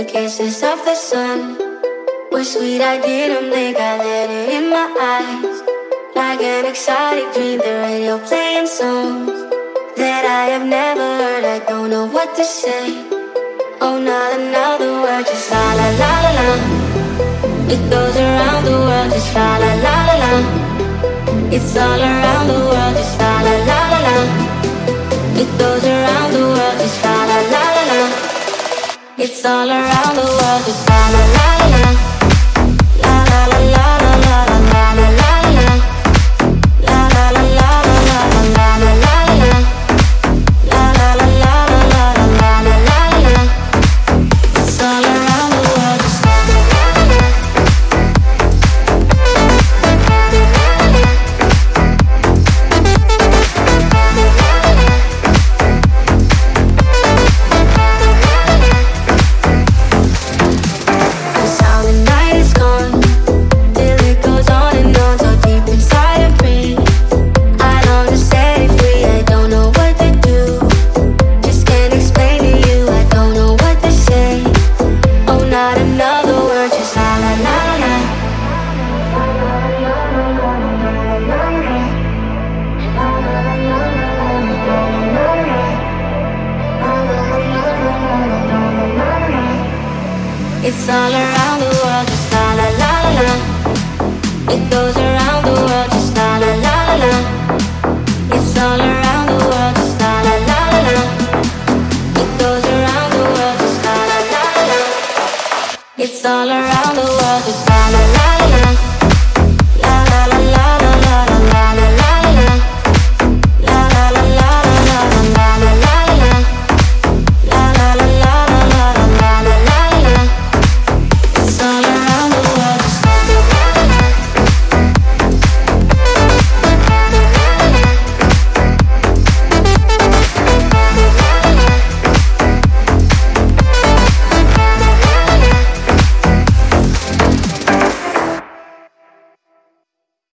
The kisses of the sun were sweet, I didn't blink, I let it in my eyes. Like an exotic dream, the radio playing songs that I have never heard, I don't know what to say. Oh, not another word, just la la la la la. It goes around the world, just la la la la la. It's all around the world, just la la la la la. It goes around the world, just la la la la la. It's all around the world, just la la la la la. La la la la la la la la la la. La la la la la la la la la la. La la la la la la la la la la. It's all around the world, just la la la la la. It's all around.